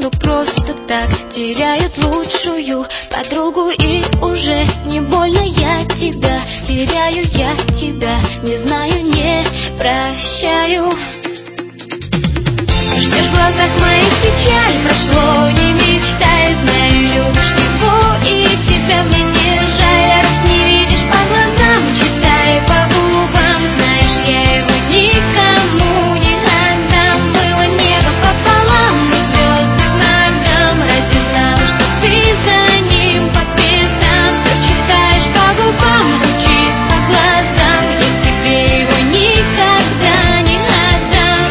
ну просто так теряют лучшую подругу. И уже не больно я тебя теряю, я тебя не знаю, не прощаю. Ждешь в глазах моих печаль, прошло, не мечтай, знаю, любишь его, и тебя мне не жаль. Раз не видишь по глазам, читай по губам, знаешь, я его никому не отдам. Было небо пополам и звезды к ногам, разве знала, что ты за ним по пятам? Все читаешь по губам, учись по глазам, я тебе его никогда не отдам.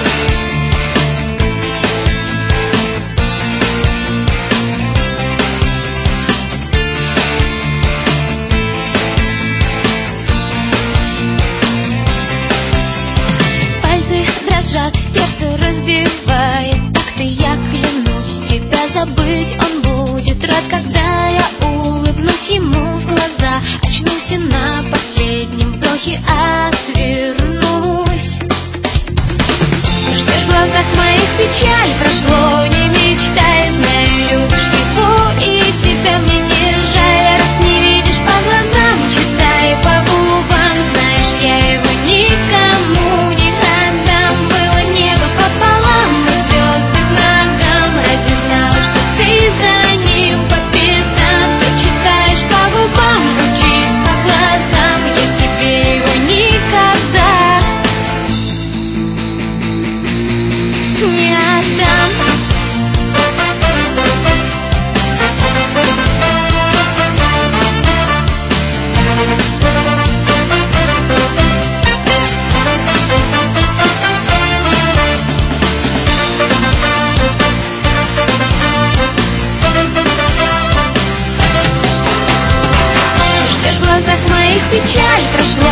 Пальцы дрожат, сердце разбивает такты, я клянусь, тебя забыть он будет рад, когда я улыбнусь ему в глаза, очнусь и на последнем вдохе отвернусь. Ждешь в глазах моих печаль, прошло, не мечтай, знаю, любишь его, и тебя мне не жаль. Раз не видишь по глазам, читай по губам, знаешь, я его никому не отдам. Было небо пополам и звезды к ногам, разве знала, что ты за ним по пятам? Все читаешь по губам, учись по глазам, я тебе его никогда не отдам. Ждешь в глазах моих печаль, прошло.